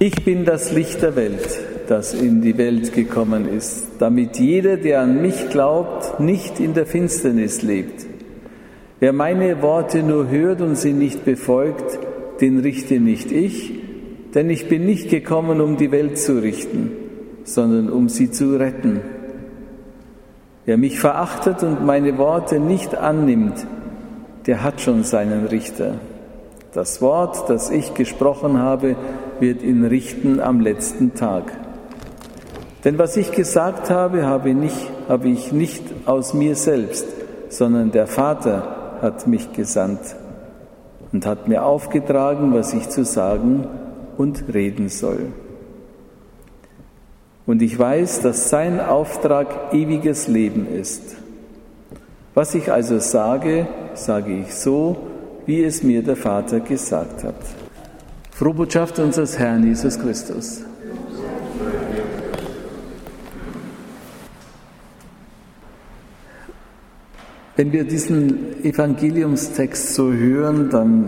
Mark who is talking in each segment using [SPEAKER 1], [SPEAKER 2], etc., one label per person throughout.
[SPEAKER 1] Ich bin das Licht der Welt, das in die Welt gekommen ist, damit jeder, der an mich glaubt, nicht in der Finsternis lebt. Wer meine Worte nur hört und sie nicht befolgt, den richte nicht ich, denn ich bin nicht gekommen, um die Welt zu richten, sondern um sie zu retten. Wer mich verachtet und meine Worte nicht annimmt, der hat schon seinen Richter. Das Wort, das ich gesprochen habe, wird ihn richten am letzten Tag. Denn was ich gesagt habe, habe ich nicht aus mir selbst, sondern der Vater hat mich gesandt und hat mir aufgetragen, was ich zu sagen und reden soll. Und ich weiß, dass sein Auftrag ewiges Leben ist. Was ich also sage, sage ich so, wie es mir der Vater gesagt hat. Frohe Botschaft unseres Herrn Jesus Christus. Wenn wir diesen Evangeliumstext so hören, dann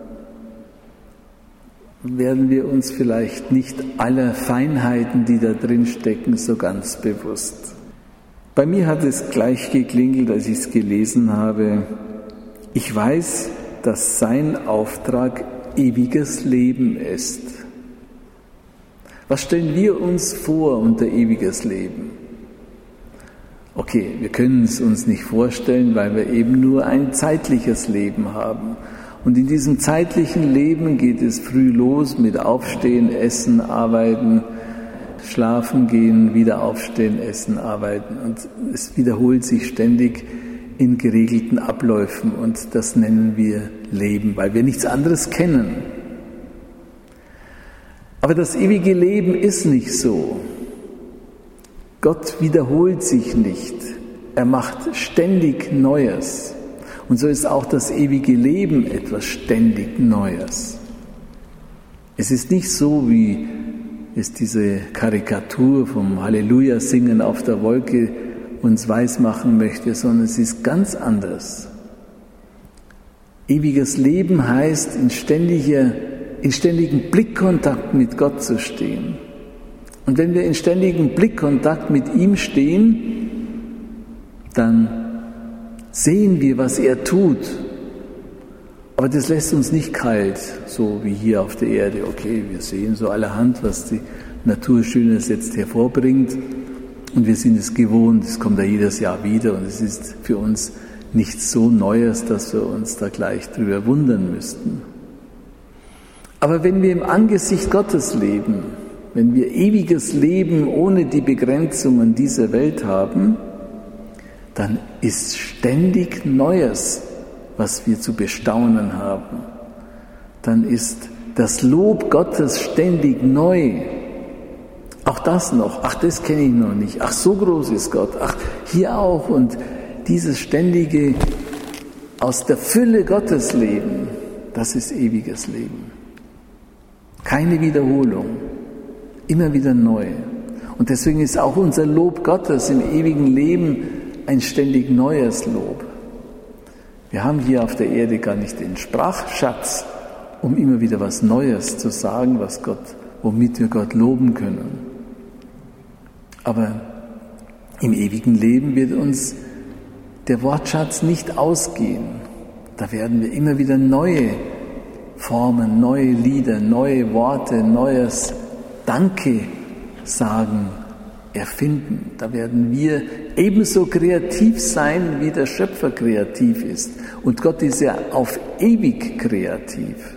[SPEAKER 1] werden wir uns vielleicht nicht aller Feinheiten, die da drin stecken, so ganz bewusst. Bei mir hat es gleich geklingelt, als ich es gelesen habe. Ich weiß, dass sein Auftrag ewiges Leben ist. Was stellen wir uns vor unter ewiges Leben? Okay, wir können es uns nicht vorstellen, weil wir eben nur ein zeitliches Leben haben. Und in diesem zeitlichen Leben geht es früh los mit Aufstehen, Essen, Arbeiten, Schlafen gehen, wieder aufstehen, Essen, Arbeiten. Und es wiederholt sich ständig in geregelten Abläufen und das nennen wir Leben, weil wir nichts anderes kennen. Aber das ewige Leben ist nicht so. Gott wiederholt sich nicht. Er macht ständig Neues. Und so ist auch das ewige Leben etwas ständig Neues. Es ist nicht so, wie es diese Karikatur vom Halleluja-Singen auf der Wolke uns weismachen möchte, sondern es ist ganz anders. Ewiges Leben heißt, in ständigem Blickkontakt mit Gott zu stehen. Und wenn wir in ständigem Blickkontakt mit ihm stehen, dann sehen wir, was er tut. Aber das lässt uns nicht kalt, so wie hier auf der Erde. Okay, wir sehen so allerhand, was die Natur Schönes jetzt hervorbringt. Und wir sind es gewohnt, es kommt ja jedes Jahr wieder. Und es ist für uns nichts so Neues, dass wir uns da gleich drüber wundern müssten. Aber wenn wir im Angesicht Gottes leben, wenn wir ewiges Leben ohne die Begrenzungen dieser Welt haben, dann ist ständig Neues, was wir zu bestaunen haben. Dann ist das Lob Gottes ständig neu. Auch das noch, ach, das kenne ich noch nicht, ach, so groß ist Gott, ach, hier auch. Und dieses ständige aus der Fülle Gottes leben, das ist ewiges Leben. Keine Wiederholung, immer wieder neu. Und deswegen ist auch unser Lob Gottes im ewigen Leben ein ständig neues Lob. Wir haben hier auf der Erde gar nicht den Sprachschatz, um immer wieder was Neues zu sagen, womit wir Gott loben können. Aber im ewigen Leben wird uns der Wortschatz nicht ausgehen. Da werden wir immer wieder neue Formen, neue Lieder, neue Worte, neues Danke sagen, erfinden. Da werden wir ebenso kreativ sein, wie der Schöpfer kreativ ist. Und Gott ist ja auf ewig kreativ.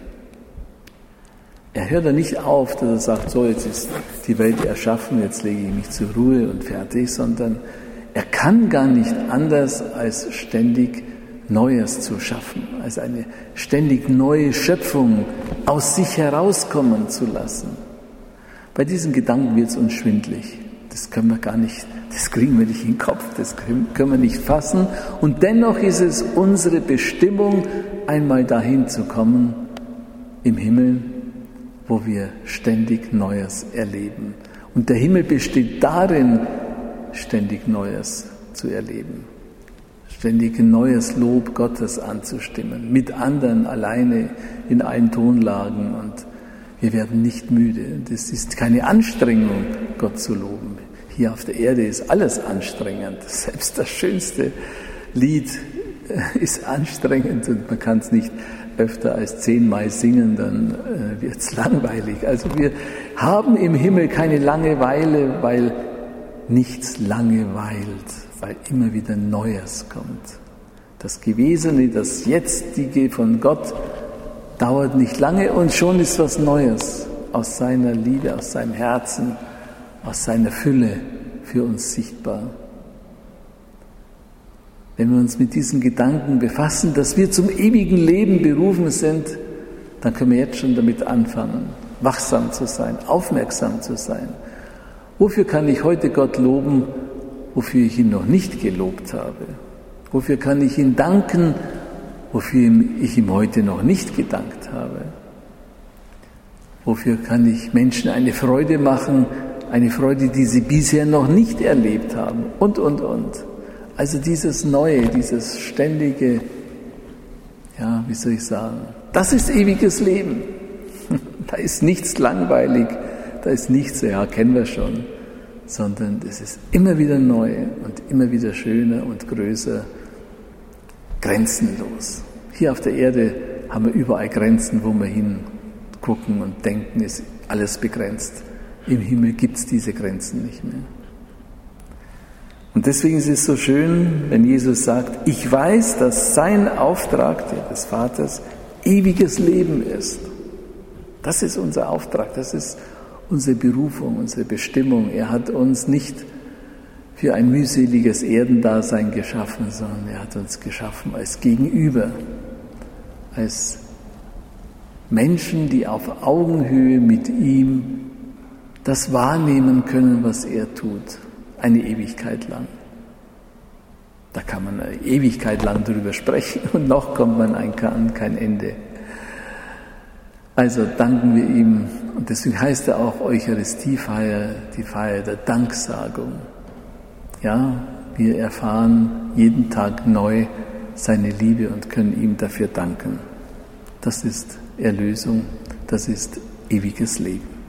[SPEAKER 1] Er hört ja nicht auf, dass er sagt, so, jetzt ist die Welt erschaffen, jetzt lege ich mich zur Ruhe und fertig, sondern er kann gar nicht anders, als ständig Neues zu schaffen, als eine ständig neue Schöpfung aus sich herauskommen zu lassen. Bei diesen Gedanken wird es uns schwindlig. Das können wir gar nicht, das kriegen wir nicht in den Kopf, das können wir nicht fassen. Und dennoch ist es unsere Bestimmung, einmal dahin zu kommen, im Himmel, wo wir ständig Neues erleben. Und der Himmel besteht darin, ständig Neues zu erleben. Ständig ein neues Lob Gottes anzustimmen, mit anderen alleine in allen Tonlagen und Wir werden nicht müde. Das ist keine Anstrengung, Gott zu loben. Hier auf der Erde ist alles anstrengend. Selbst das schönste Lied ist anstrengend und man kann es nicht öfter als 10-mal singen, dann wird es langweilig. Also wir haben im Himmel keine Langeweile, weil nichts lange weilt, weil immer wieder Neues kommt. Das Gewesene, das Jetzige von Gott dauert nicht lange und schon ist was Neues aus seiner Liebe, aus seinem Herzen, aus seiner Fülle für uns sichtbar. Wenn wir uns mit diesen Gedanken befassen, dass wir zum ewigen Leben berufen sind, dann können wir jetzt schon damit anfangen, wachsam zu sein, aufmerksam zu sein. Wofür kann ich heute Gott loben, wofür ich ihn noch nicht gelobt habe? Wofür kann ich ihm danken, wofür ich ihm heute noch nicht gedankt habe? Wofür kann ich Menschen eine Freude machen, eine Freude, die sie bisher noch nicht erlebt haben? Und. Also dieses Neue, dieses ständige, ja, wie soll ich sagen, das ist ewiges Leben. Da ist nichts langweilig, da ist nichts, ja, kennen wir schon, sondern es ist immer wieder neu und immer wieder schöner und größer, grenzenlos. Hier auf der Erde haben wir überall Grenzen, wo wir hingucken und denken, ist alles begrenzt. Im Himmel gibt es diese Grenzen nicht mehr. Und deswegen ist es so schön, wenn Jesus sagt, ich weiß, dass sein Auftrag, der des Vaters, ewiges Leben ist. Das ist unser Auftrag, das ist unsere Berufung, unsere Bestimmung. Er hat uns nicht für ein mühseliges Erdendasein geschaffen, sondern er hat uns geschaffen als Gegenüber, als Menschen, die auf Augenhöhe mit ihm das wahrnehmen können, was er tut. Eine Ewigkeit lang. Da kann man eine Ewigkeit lang drüber sprechen und noch kommt man an kein Ende. Also danken wir ihm und deswegen heißt er auch Eucharistiefeier, die Feier der Danksagung. Ja, wir erfahren jeden Tag neu seine Liebe und können ihm dafür danken. Das ist Erlösung, das ist ewiges Leben.